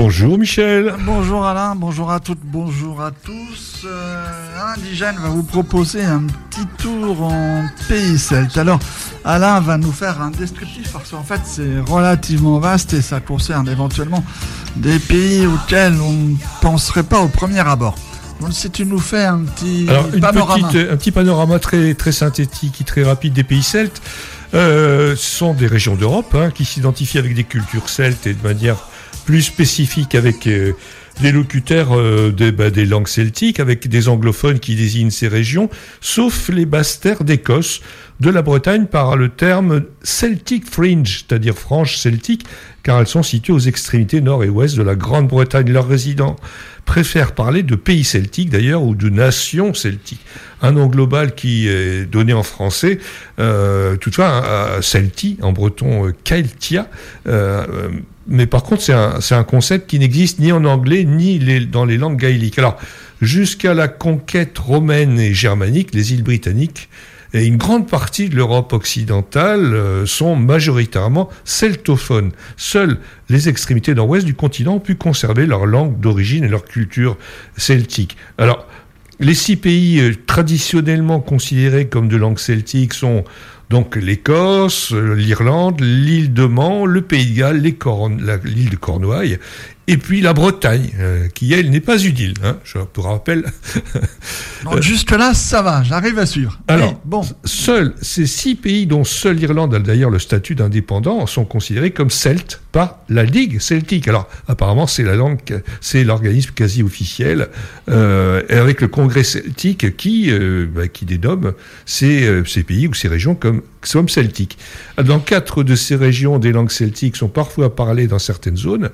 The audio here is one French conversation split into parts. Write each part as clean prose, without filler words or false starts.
Bonjour Michel. Bonjour Alain, bonjour à toutes, bonjour à tous. Indigène va vous proposer un petit tour en pays celte. Alors Alain va nous faire un descriptif parce qu'en fait c'est relativement vaste et ça concerne éventuellement des pays auxquels on ne penserait pas au premier abord. Donc si tu nous fais un petit panorama. Un petit panorama très, très synthétique et très rapide des pays celtes. Ce sont des régions d'Europe qui s'identifient avec des cultures celtes et de manière plus spécifique avec des locuteurs des langues celtiques, avec des anglophones qui désignent ces régions, sauf les basses terres d'Écosse, de la Bretagne par le terme Celtic Fringe, c'est-à-dire frange celtique, car elles sont situées aux extrémités nord et ouest de la Grande-Bretagne. Leurs résidents préfèrent parler de pays celtiques d'ailleurs, ou de nations celtiques. Un nom global qui est donné en français, toutefois, Celti, en breton Caeltia, mais par contre c'est un concept qui n'existe ni en anglais ni dans les langues gaéliques. Alors, jusqu'à la conquête romaine et germanique, les îles britanniques et une grande partie de l'Europe occidentale sont majoritairement celtophones. Seules les extrémités nord-ouest du continent ont pu conserver leur langue d'origine et leur culture celtique. Alors, les 6 pays traditionnellement considérés comme de langue celtique sont donc l'Écosse, l'Irlande, l'île de Man, le Pays de Galles, l'île de Cornouailles, et puis la Bretagne, qui elle n'est pas une île, je vous rappelle. Donc jusque-là, ça va, j'arrive à suivre. Alors, seuls ces 6 pays, dont seule l'Irlande a d'ailleurs le statut d'indépendant, sont considérés comme celtes par la Ligue celtique. Alors, apparemment, c'est l'organisme quasi officiel, avec le Congrès celtique qui dénomme ces pays ou ces régions comme celtiques. Dans 4 de ces régions, des langues celtiques sont parfois parlées dans certaines zones.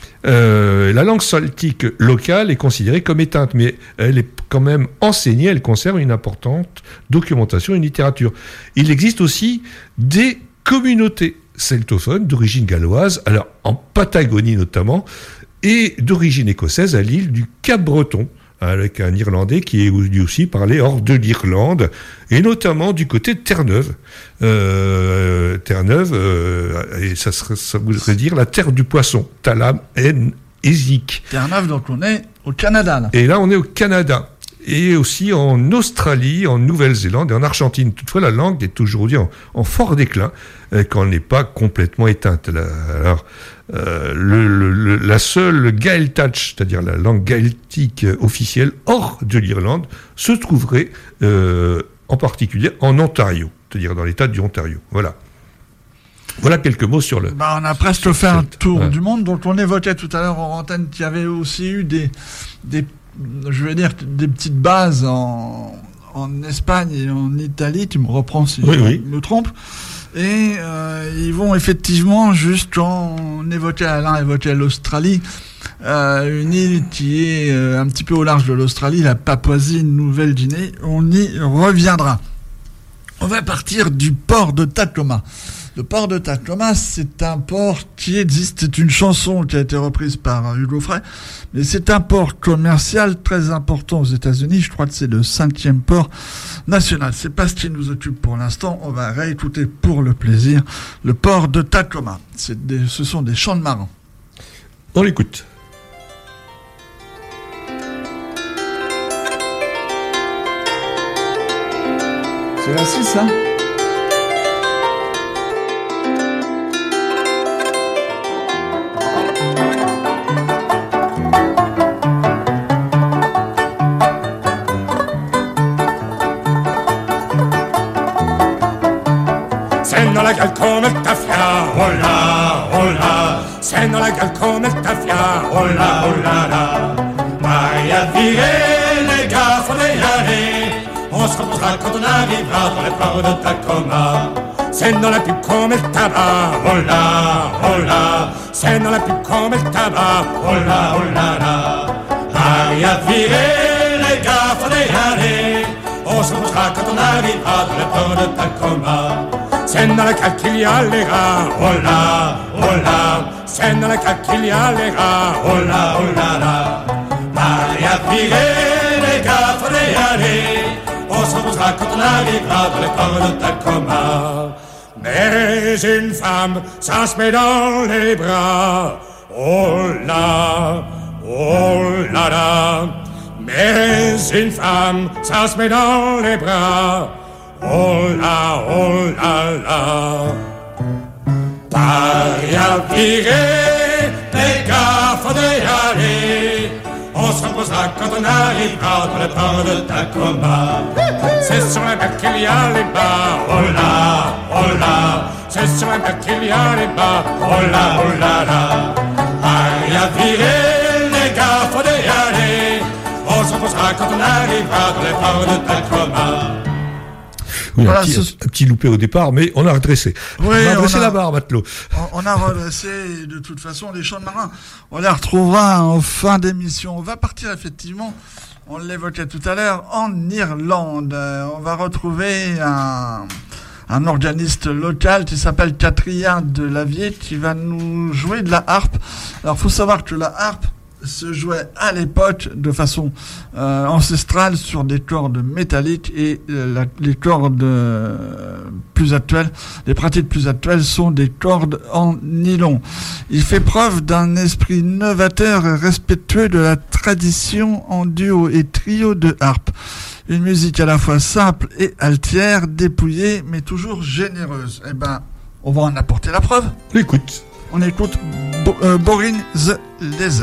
La langue celtique locale est considérée comme éteinte, mais elle est quand même enseignée, elle conserve une importante documentation et une littérature. Il existe aussi des communautés celtophones d'origine galloise, alors en Patagonie notamment, et d'origine écossaise à l'île du Cap-Breton, avec un Irlandais qui est lui aussi parlé hors de l'Irlande, et notamment du côté de Terre-Neuve. Et ça voudrait dire la terre du poisson, Talam en Ezik. Terre-Neuve, donc on est au Canada, là. Et là, on est au Canada. Et aussi en Australie, en Nouvelle-Zélande et en Argentine. Toutefois, la langue est aujourd'hui en fort déclin, quand elle n'est pas complètement éteinte. Alors, la seule Gaeltacht, c'est-à-dire la langue gaélique officielle hors de l'Irlande, se trouverait en particulier en Ontario, c'est-à-dire dans l'État du Ontario. Voilà quelques mots sur le... on a presque fait un tour du monde. Donc on évoquait tout à l'heure en antenne qu'il y avait aussi eu des petites bases en Espagne et en Italie. Tu me reprends si je me trompe. Et ils vont effectivement, Alain évoquait l'Australie, une île qui est un petit peu au large de l'Australie, la Papouasie-Nouvelle-Guinée. On y reviendra. On va partir du port de Tacoma. Le port de Tacoma, c'est un port qui existe. C'est une chanson qui a été reprise par Hugo Frey. Mais c'est un port commercial très important aux États-Unis. Je crois que c'est le 5e port national. C'est pas ce qui nous occupe pour l'instant. On va réécouter pour le plaisir le port de Tacoma. Ce sont des chants de marins. On l'écoute. C'est la 6, hein? C'est dans la gueule comme le tafia, oh là, oh là. C'est dans la gueule comme le tafia, oh là, oh là là. Maria virée, les gars, faut y aller. On se reposera quand on arrivera dans les ports de Tacoma. C'est dans la pub comme le tabac, oh là, oh là. C'est dans la pub comme le tabac, oh là, oh là là. Maria virée, les gars, faut y aller. On se reposera quand on arrivera dans les ports de Tacoma. C'est dans la cale qu'il y a les rats, oh là, oh là. C'est dans la cale qu'il y a les rats, oh là, oh là là. Maria virée, les gars, faut y aller. On se reposera quand on arrivera dans les ports de Tacoma. Mais une femme, ça se met dans les bras. oh là, mais une femme, ça se met dans les bras, oh là, Paris a viré, les gars, faut y aller. On se reposera quand on arrivera dans le port de Tacoma. C'est sur la mer qu'il y a les bars, oh là, c'est sur la mer qu'il y a les bars, oh là. Paris a viré, les gars, faut y aller. On se reposera quand on arrivera dans le port de Tacoma. Oui, voilà, un petit loupé au départ, mais on a redressé. Oui, on a redressé la barre, matelot. On a redressé, de toute façon, les chants de marins. On les retrouvera en fin d'émission. On va partir, effectivement, on l'évoquait tout à l'heure, en Irlande. On va retrouver un organiste local qui s'appelle Catria de Lavier, qui va nous jouer de la harpe. Alors, faut savoir que la harpe se jouait à l'époque de façon ancestrale sur des cordes métalliques et les cordes plus actuelles, les pratiques plus actuelles sont des cordes en nylon. Il fait preuve d'un esprit novateur et respectueux de la tradition en duo et trio de harpe. Une musique à la fois simple et altière, dépouillée mais toujours généreuse. Eh ben, on va en apporter la preuve. Écoute. On écoute Boring the Laser.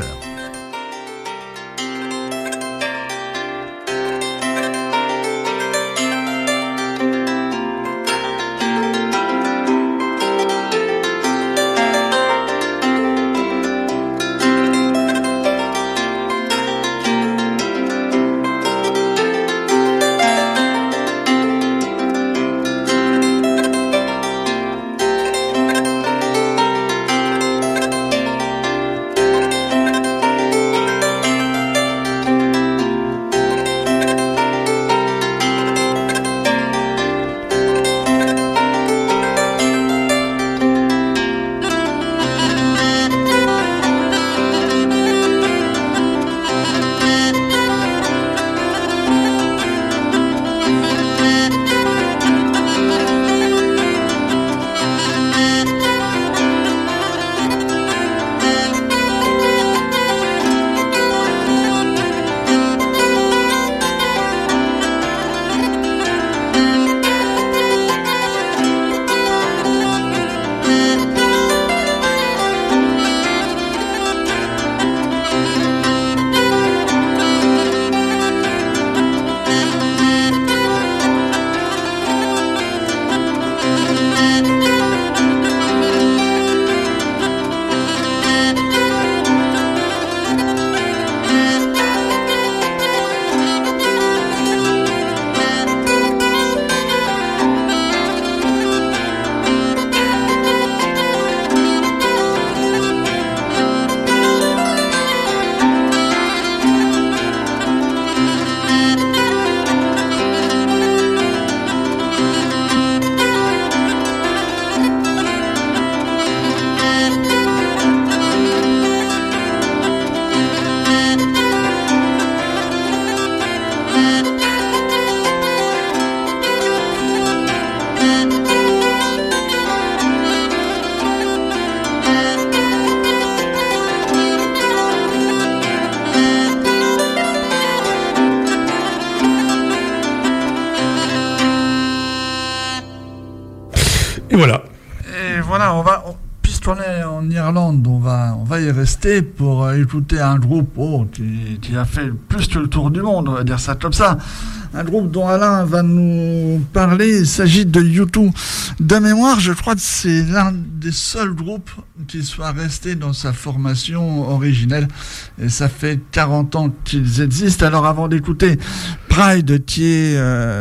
Et voilà. Et voilà, puisqu'on est en Irlande, on va y rester pour écouter un groupe qui a fait plus que le tour du monde, on va dire ça comme ça. Un groupe dont Alain va nous parler, il s'agit de U2. De mémoire, je crois que c'est l'un des seuls groupes qui soit resté dans sa formation originelle. Et ça fait 40 ans qu'ils existent. Alors avant d'écouter Pride, qui est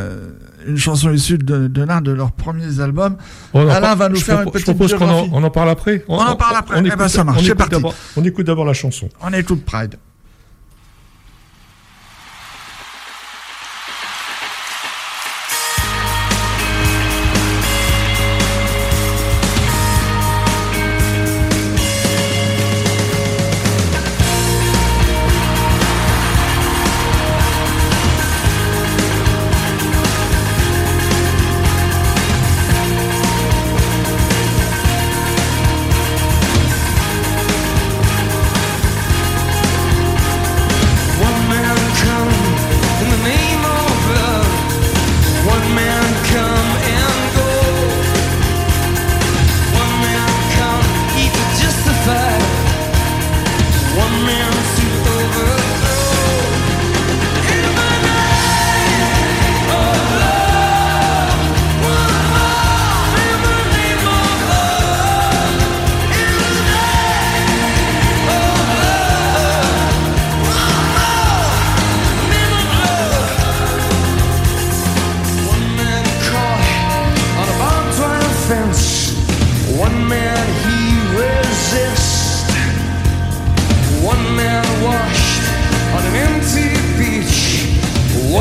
une chanson issue de l'un de leurs premiers albums, Alain va nous faire une petite biographie. Je propose qu'on en parle après. On en parle après. Eh ben ça marche, c'est parti. On écoute d'abord la chanson. On écoute Pride.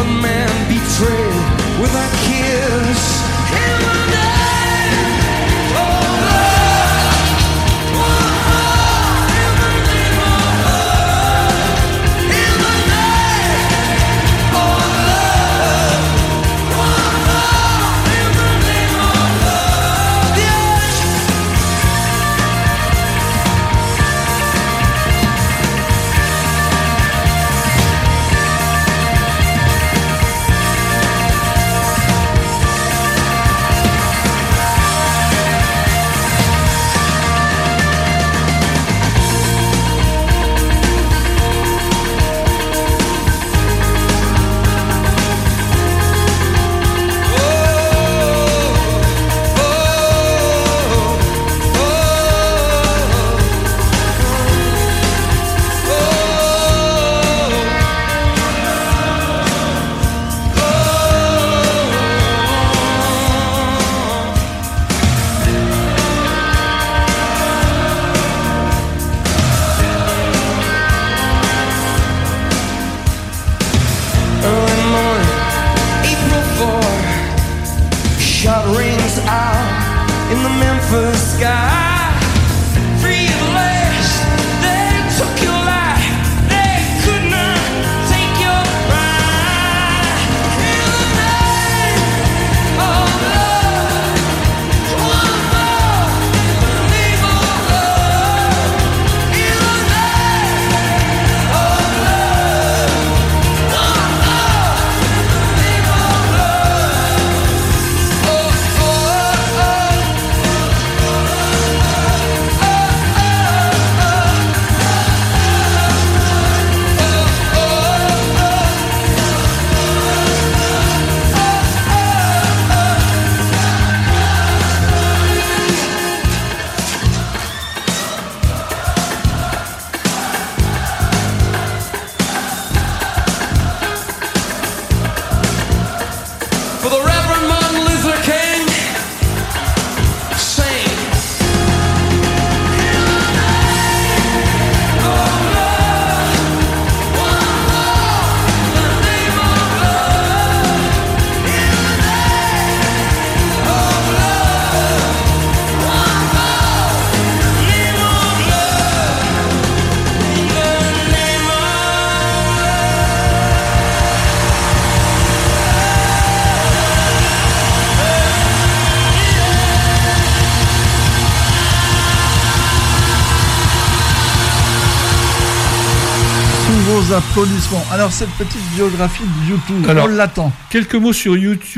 one man betrayed with a kiss. In the name of love, in the name of love, in the name of love, in the name of love, yes. Early morning, April 4, shot rings out in the Memphis sky. Free at last, they took your life, they could not take your pride. In the name of love, one more, in the name of love, in the name of love, one more, in the name of love. Oh, oh, oh, for the Reverend Martin Luther King, sing. In the name of love, one more, in the name of love, in the name of love, one more, in the name of love, in the name of Sous vos applaudissements. Alors, cette petite biographie de YouTube, Alors, on l'attend. Quelques mots sur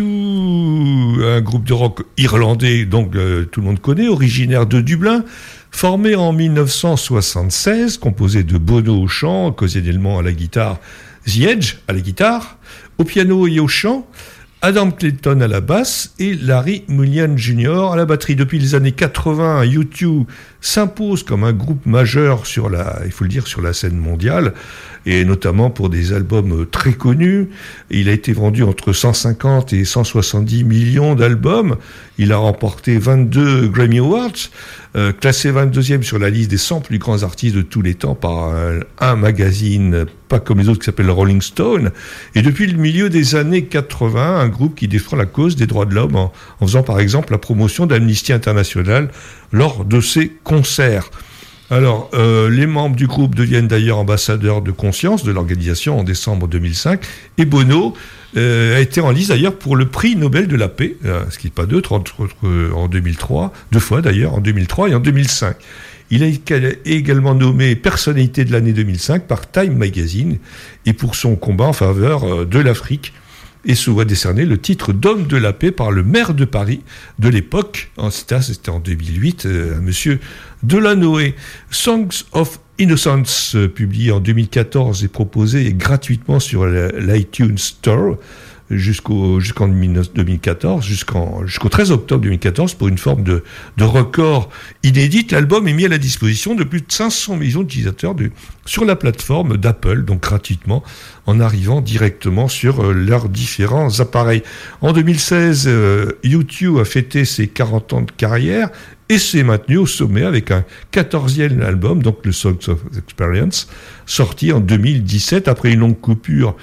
U2, un groupe de rock irlandais, donc tout le monde connaît, originaire de Dublin, formé en 1976, composé de Bono au chant, occasionnellement à la guitare, The Edge à la guitare, au piano et au chant, Adam Clayton à la basse et Larry Mulligan Jr. à la batterie. Depuis les années 80, U2 s'impose comme un groupe majeur sur il faut le dire, sur la scène mondiale, et notamment pour des albums très connus. Il a été vendu entre 150 et 170 millions d'albums. Il a remporté 22 Grammy Awards, classé 22e sur la liste des 100 plus grands artistes de tous les temps par un magazine pas comme les autres qui s'appelle Rolling Stone. Et depuis le milieu des années 80, un groupe qui défend la cause des droits de l'homme en faisant par exemple la promotion d'Amnesty International lors de ses concerts. Alors, les membres du groupe deviennent d'ailleurs ambassadeurs de conscience de l'organisation en décembre 2005. Et Bono a été en lice d'ailleurs pour le prix Nobel de la paix, ce qui n'est pas d'autre, en 2003, 2 fois d'ailleurs, en 2003 et en 2005. Il a également nommé personnalité de l'année 2005 par Time Magazine et pour son combat en faveur de l'Afrique. Et se voit décerner le titre d'homme de la paix par le maire de Paris de l'époque. C'était en 2008, monsieur Delanoë. Songs of Innocence, publié en 2014 et proposé gratuitement sur l'iTunes Store jusqu'en 2014, jusqu'au 13 octobre 2014, pour une forme de record inédite. L'album est mis à la disposition de plus de 500 millions d'utilisateurs sur la plateforme d'Apple, donc gratuitement, en arrivant directement sur leurs différents appareils. En 2016, U2 a fêté ses 40 ans de carrière et s'est maintenu au sommet avec un 14e album, donc le Songs of Experience, sorti en 2017 après une longue coupure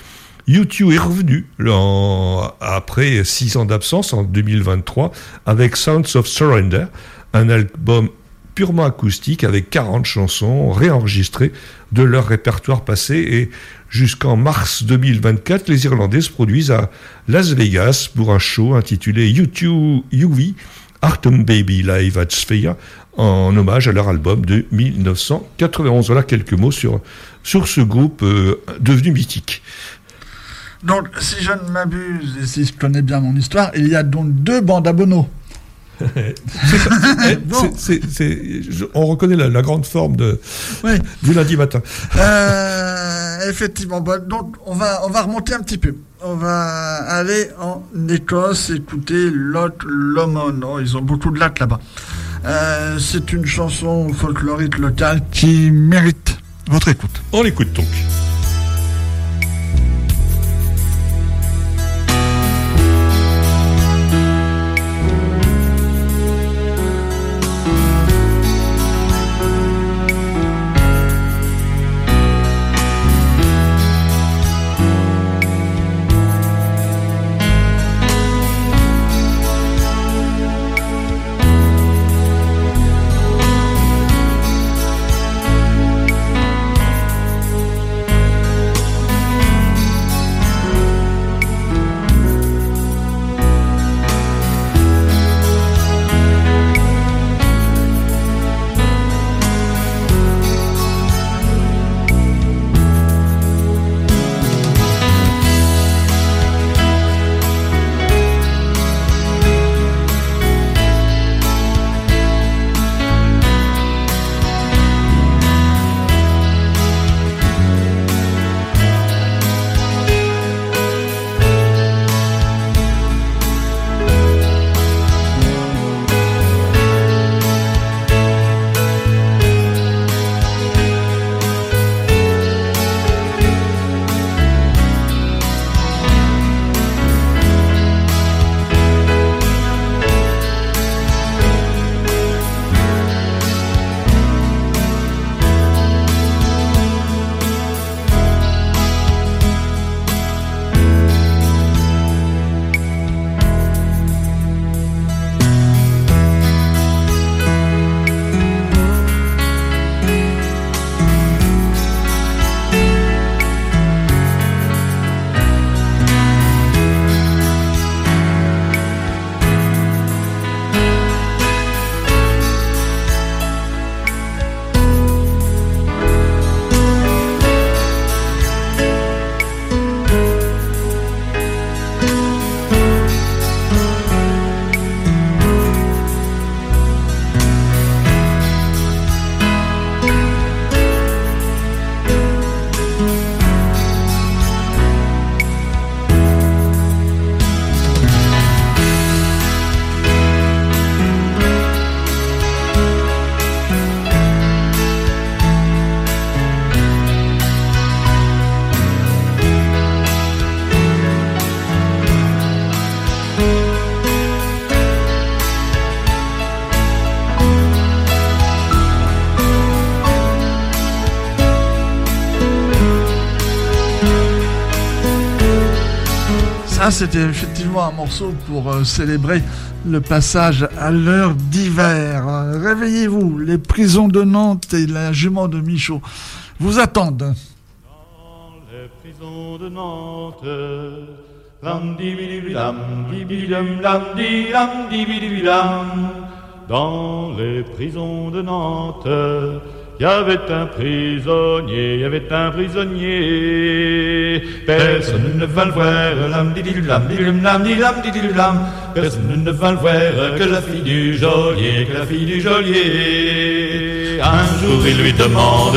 U2 est revenu après 6 ans d'absence en 2023 avec Sounds of Surrender, un album purement acoustique avec 40 chansons réenregistrées de leur répertoire passé, et jusqu'en mars 2024, les Irlandais se produisent à Las Vegas pour un show intitulé U2 UV Artem Baby Live at Sphere, en hommage à leur album de 1991. Voilà quelques mots sur ce groupe devenu mythique. Donc, si je ne m'abuse et si je connais bien mon histoire, il y a donc 2 bandes à Bono. On reconnaît la grande forme du lundi matin. Effectivement. Donc on va remonter un petit peu. On va aller en Écosse, écouter Lot Lomond. Oh, ils ont beaucoup de lacs là-bas. C'est une chanson folklorique locale qui mérite votre écoute. On l'écoute donc. Ah, c'était effectivement un morceau pour célébrer le passage à l'heure d'hiver. Réveillez-vous, les prisons de Nantes et la jument de Michaud vous attendent. Dans les prisons de Nantes, dans les prisons de Nantes, il y avait un prisonnier, personne ne va le voir, personne ne va le voir, que la fille du geôlier, Un jour il lui demande,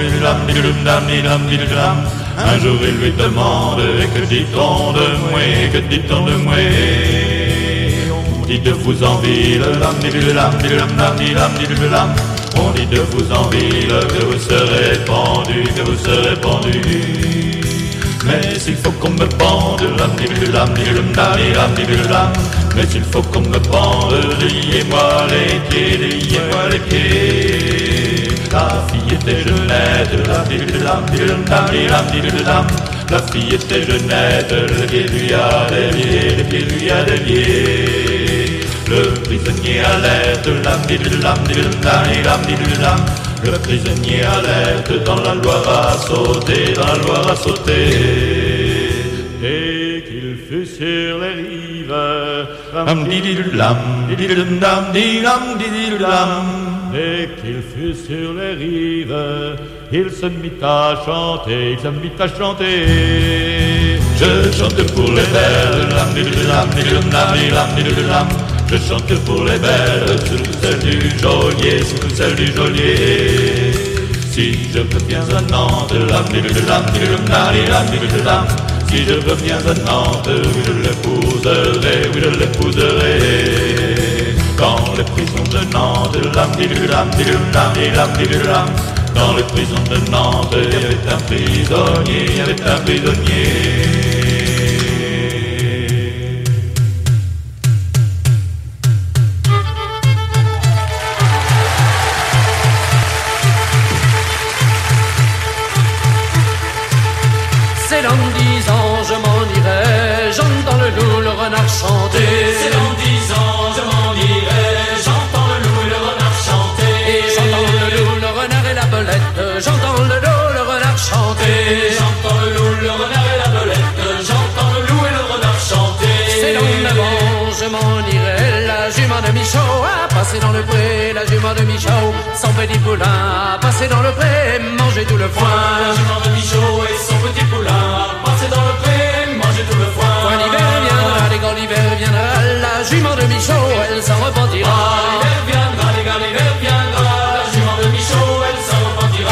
un jour il lui demande, que dit-on de moi, On dit de vous en ville, on dit de vous en ville, que vous serez pendu, Mais s'il faut qu'on me pende, mais s'il faut qu'on me pende, liez-moi les pieds, La fille était jeunette, La fille était jeunette, les pieds lui allaient liés, les pieds lui allaient liés. Le prisonnier alerte, l'âme dit de l'âme, dit de l'âme, dit de l'âme. Le prisonnier alerte, dans la Loire à sauter, dans la Loire à sauter. Et qu'il fut sur les rives, l'âme dit de l'âme, dit de l'âme, dit de l'âme. Et qu'il fut sur les rives, il se mit à chanter, il se mit à chanter. Je chante pour les belles, l'âme dit de l'âme, dit de l'âme, dit de l'âme. Je chante pour les belles, sous celle du geôlier, sous celle du geôlier. Si je reviens à Nantes, l'âme dit de l'âme, dit de l'âme, dit de l'âme. Si je reviens à Nantes, oui je l'épouserai, oui je l'épouserai. Dans les prisons de Nantes, l'âme dit de l'âme, dit de l'âme, dit de l'âme. Dans les prisons de Nantes, il y avait un prisonnier, il y avait un prisonnier. C'est dans 10 ans, je m'en irai, j'entends le loup, le renard chanter. C'est dans 10 ans, je m'en irai, j'entends le loup et le renard chanter. Et j'entends le loup, le renard et la belette, j'entends le loup, le renard chanter. J'entends le loup, le renard et la belette, j'entends le loup et le renard chanter. C'est dans 9 ans, je m'en irai, la jument de Michaud a passé dans le pré, la jument de Michaud, son petit poulain a passé dans le pré, manger tout le foin. La jument de Michaud et son petit poulain a passé dans le pré, manger tout le foin. Quand l'hiver viendra, les gars, l'hiver viendra, la jument de Michaud, elle s'en repentira. L'hiver viendra, les gars, l'hiver viendra, la jument de Michaud, elle s'en repentira.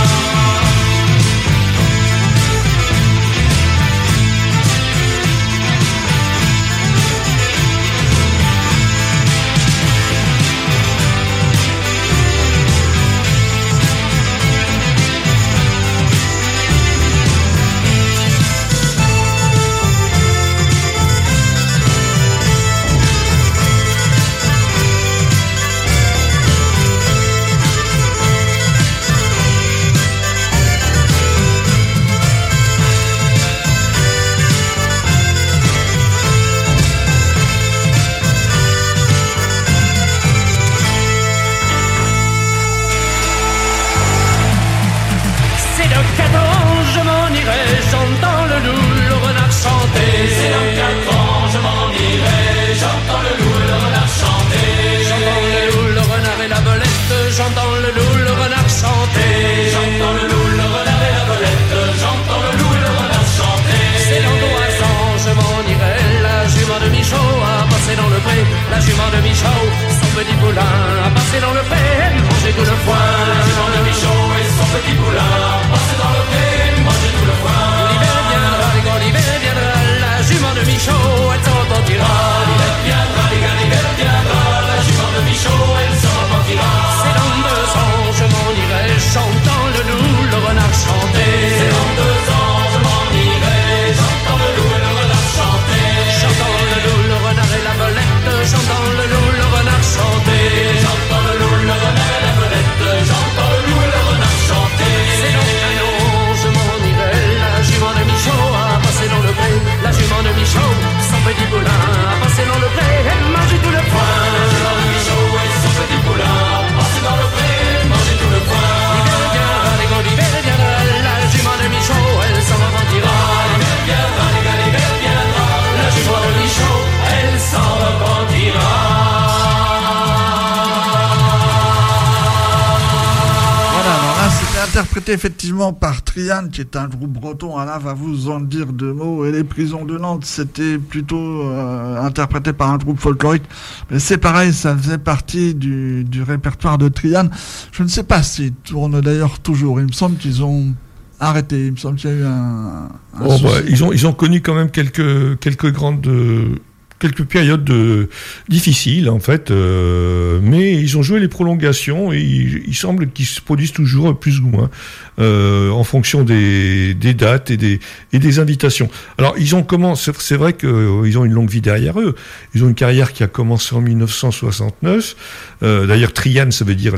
C'est dans 4 ans, je m'en irai, j'entends le loup et le renard chanter. J'entends le loup, le renard et la belette, j'entends le loup, le renard chanter. J'entends le loup, le renard et la belette, j'entends le loup et le renard chanter. C'est dans 3 ans, je m'en irai, la jument de Michaud a passé dans le pré, la jument de Michaud, son petit poulain a passé dans le pré, manger tout le foin. La jument de Michaud et son petit poulain a passé dans le pré, manger tout le foin. L'hiver viendra, les gars, l'hiver viendra, la jument de Michaud, elle s'en repentira. L'hiver viendra, les gars, l'hiver viendra, la jument de Michaud, elle s'en repentira. C'est dans 2 ans, je m'en irai, chantant le loup, le renard chanter. C'est dans 2 ans, je m'en irai, j'entends le loup et le renard chanter. J'entends le loup, le renard et la belette, j'entends le loup, le renard chanter. J'entends le loup, le renard et la belette, j'entends le loup et le renard chanter. C'est dans 1 an, je m'en irai, la jument de Michaud a passé dans le pré, la jument de Michaud, son petit poulain a passé dans le pré, elle mangeait tout le foin. La jument de Michaud et son petit poulain a passé dans le pré, manger tout le foin. L'hiver viendra, les gars, l'hiver viendra, la jument de Michaud, elle s'en repentira. L'hiver viendra, les gars, l'hiver viendra, la jument de Michaud, elle s'en repentira. Voilà, alors là, c'était interprété effectivement par Triane, qui est un groupe breton. Alain va vous en dire 2 mots. Et les prisons de Nantes, c'était plutôt interprété par un groupe folklorique. Mais c'est pareil, ça faisait partie du répertoire de Triane. Je ne sais pas s'ils tournent d'ailleurs toujours. Il me semble qu'ils ont arrêté. Il me semble qu'il y a eu un ils ont connu quand même quelques périodes difficiles en fait, mais ils ont joué les prolongations et il semble qu'ils se produisent toujours plus ou moins en fonction des dates et des invitations. Alors c'est vrai qu'ils ont une longue vie derrière eux. Ils ont une carrière qui a commencé en 1969. D'ailleurs, Triane, ça veut dire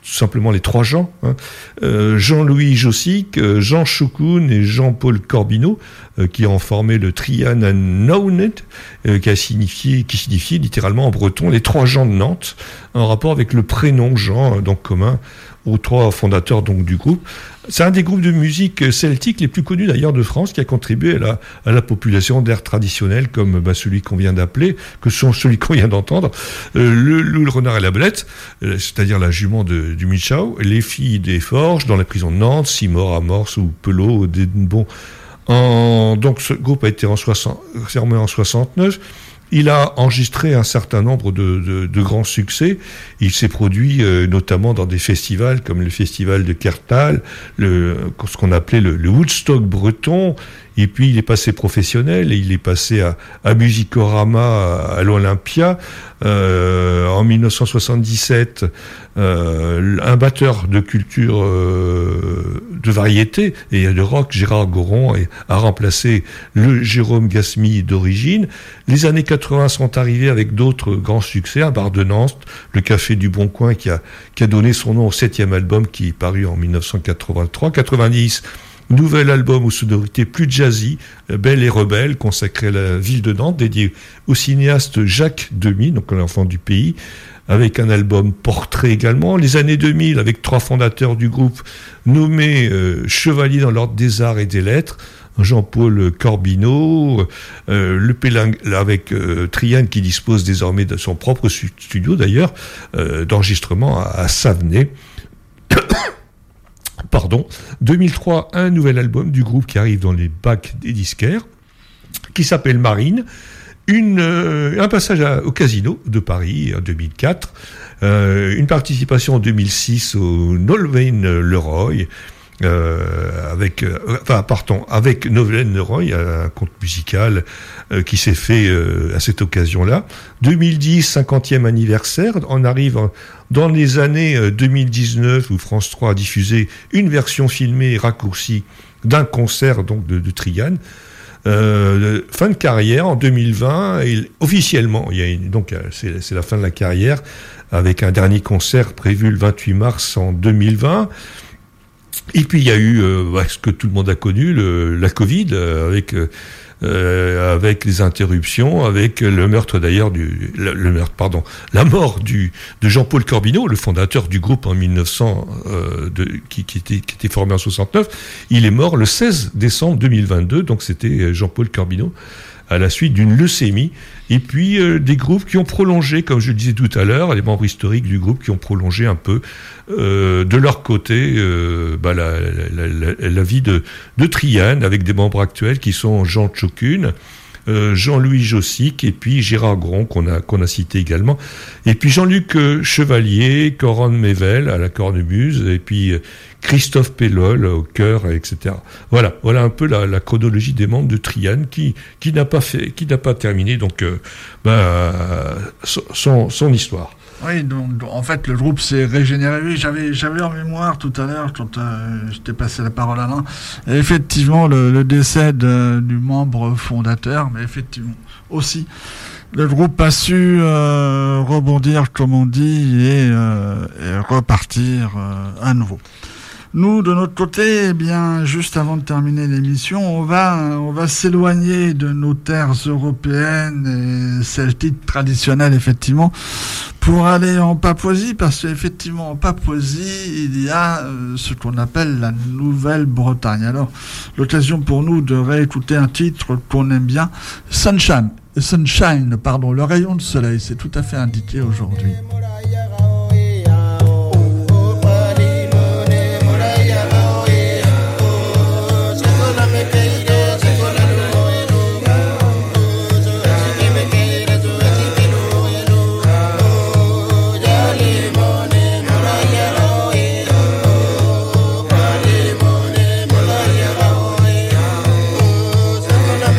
simplement les trois Jean, Jean-Louis Jossic, Jean Choukoun et Jean-Paul Corbineau, qui ont formé le Trian Naunet, qui signifie littéralement en breton les trois Jean de Nantes, en rapport avec le prénom Jean, donc commun aux trois fondateurs donc du groupe. C'est un des groupes de musique celtique les plus connus d'ailleurs de France, qui a contribué à la population d'air traditionnel comme celui qu'on vient d'appeler, celui qu'on vient d'entendre, le loup, le renard et la belette, c'est-à-dire la jument du Michau, les filles des forges dans la prison de Nantes, Simor, Amorce ou Pelot, d'Edenbon. Donc ce groupe a été fermé en 69. Il a enregistré un certain nombre de grands succès. Il s'est produit notamment dans des festivals comme le festival de Kertal, ce qu'on appelait le Woodstock breton. Et puis il est passé professionnel et il est passé à Musicorama à l'Olympia. En 1977, un batteur de culture de variété et de rock, Gérard Goron, a remplacé le Jérôme Gasmi d'origine. Les années 80 sont arrivées avec d'autres grands succès, un bar de Nantes, le Café du Bon Coin qui a donné son nom au 7e album qui est paru en 1983. 90, nouvel album aux sonorités plus jazzy, Belle et Rebelle, consacré à la ville de Nantes, dédié au cinéaste Jacques Demy, donc l'enfant du pays, avec un album portrait également. Les années 2000, avec trois fondateurs du groupe nommés chevaliers dans l'ordre des arts et des lettres, Jean-Paul Corbineau, le Péling avec Trian qui dispose désormais de son propre studio d'ailleurs, d'enregistrement à Savenay. 2003, un nouvel album du groupe qui arrive dans les bacs des disquaires, qui s'appelle Marine. Un passage au Casino de Paris en 2004, une participation en 2006 au Nolwenn Leroy, avec Nolwenn Leroy, un conte musical qui s'est fait à cette occasion-là. 2010, 50e anniversaire, on arrive dans les années 2019 où France 3 a diffusé une version filmée et raccourcie d'un concert donc de Trian. Fin de carrière en 2020, officiellement, c'est la fin de la carrière avec un dernier concert prévu le 28 mars en 2020. Et puis il y a eu ce que tout le monde a connu, la Covid, avec les interruptions, avec le meurtre d'ailleurs la mort de Jean-Paul Corbineau, le fondateur du groupe en 1900, qui était formé en 69. Il est mort le 16 décembre 2022, donc c'était Jean-Paul Corbineau, à la suite d'une leucémie. Et puis des groupes qui ont prolongé, comme je le disais tout à l'heure, les membres historiques du groupe qui ont prolongé un peu de leur côté la vie de Trian, avec des membres actuels qui sont Jean Choukoun, Jean-Louis Jossic et puis Gérard Goron qu'on a cité également, et puis Jean-Luc Chevalier, Coran Mével à la cornemuse, et puis Christophe Pellol au chœur, etc. Voilà un peu la chronologie des membres de Trian qui n'a pas terminé donc son histoire. Oui, donc en fait le groupe s'est régénéré. Oui, j'avais en mémoire tout à l'heure quand je t'ai passé la parole à l'un. Effectivement, le décès du membre fondateur, mais effectivement aussi le groupe a su rebondir, comme on dit, et repartir à nouveau. Nous, de notre côté, eh bien, juste avant de terminer l'émission, on va s'éloigner de nos terres européennes et celtiques traditionnelles, effectivement, pour aller en Papouasie, parce qu'effectivement, en Papouasie, il y a ce qu'on appelle la Nouvelle-Bretagne. Alors, l'occasion pour nous de réécouter un titre qu'on aime bien, Sunshine, le rayon de soleil, c'est tout à fait indiqué aujourd'hui.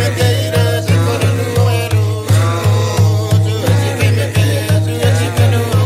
No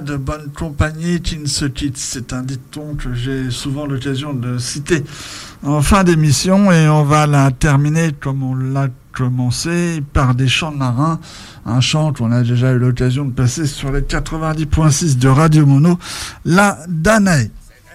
de bonne compagnie qui ne se quitte. C'est un dicton que j'ai souvent l'occasion de citer en fin d'émission et on va la terminer comme on l'a commencé par des chants marins, un chant qu'on a déjà eu l'occasion de passer sur les 90.6 de Radio Mono, la Danae.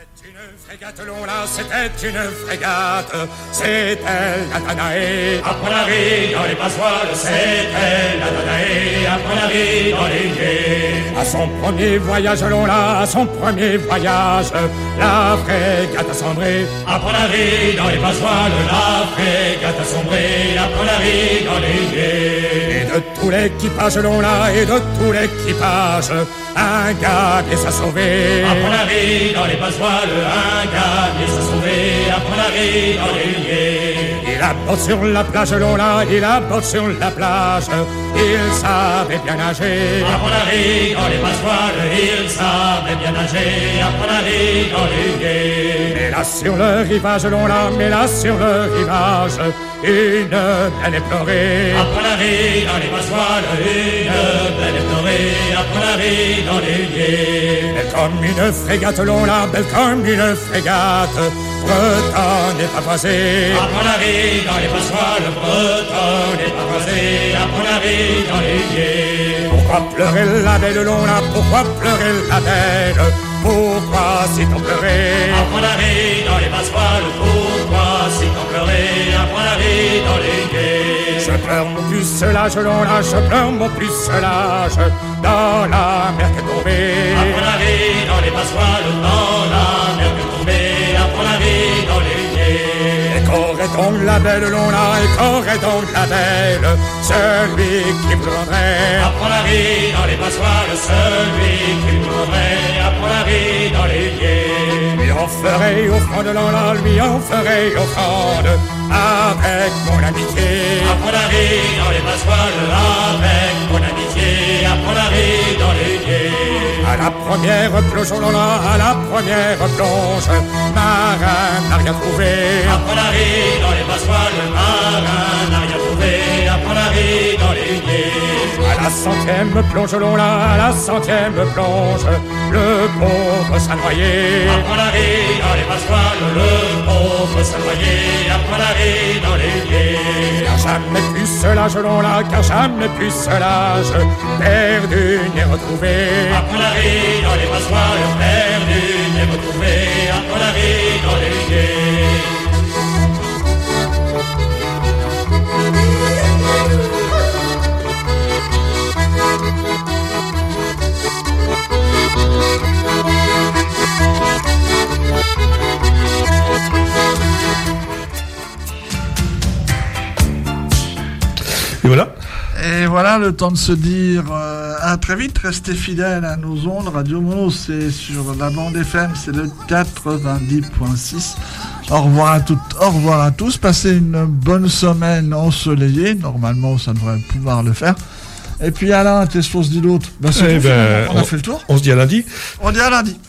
C'était une frégate, c'était la Danae. Après la rive dans les passoires, c'était la Danae. Après la rive dans les guets. À son premier voyage à son premier voyage, la frégate a sombré. Après la rive dans les passoires, la frégate a sombré. Après la rive dans les guets. Et de tout l'équipage et de tout l'équipage, un gars qui s'est sauvé. Après la rive dans les passoires, un gars qui s'est sauvé. Après la rive dans les guets. Il a botte sur la plage, il a botte sur la plage. Il savait bien nager. Après la rive dans les passoires, il savait bien nager. Après la rive dans les guets. Mais là sur le rivage, mais là sur le rivage, une belle éplorée. Après la rive dans les passoires, une belle éplorée. Après la rive dans les guets. Belle comme une frégate, belle comme une frégate. Bretonne est pavoisée. Après la rive dans les passoires, Bretonne est pavoisée. Après la rive dans les guets. Pourquoi pleurer la belle pourquoi pleurer la belle? Pourquoi si t'en pleurer? Après la rive dans les passoires, pourquoi si t'en pleurer? Après la rive dans les guets. Je pleure mon pucelage, je pleure mon pucelage dans la mer qui est tombée. Après la rive dans les passoires, dans la mer qui est tombée. Après la rive dans les guets. Et qu'aurait donc la belle, et qu'aurait donc la belle, celui qui vous rendrait. Après la rive dans les passoires, celui qui vous rendrait. Après la rive dans les guets. Lui en ferait offrande, lui en ferait offrande, avec mon amitié. Après la rive dans les passoires, avec mon amitié. Après la rive dans les guets. À la première plonge, à la première plonge, marin n'a rien trouvé. Après la rive dans les passoires, le marin n'a rien trouvé. Après la rive dans les guets. À la centième plonge, à la centième plonge, le pauvre s'est noyé. Après la rive dans les passoires, le pauvre s'est noyé. Après la rive dans les guets. Car jamais pucelage, car jamais pucelage, perdu n'est retrouvé. Après la rive dans les passoires, perdu n'est retrouvé. Après la rive dans les guets. Voilà. Et voilà, le temps de se dire à très vite. Restez fidèles à nos ondes. Radio Mono, c'est sur la bande FM, c'est le 90.6. Au revoir à toutes, au revoir à tous. Passez une bonne semaine ensoleillée. Normalement, ça devrait pouvoir le faire. Et puis Alain, qu'est-ce qu'on se dit d'autre? On a fait le tour. On se dit à lundi. On dit à lundi.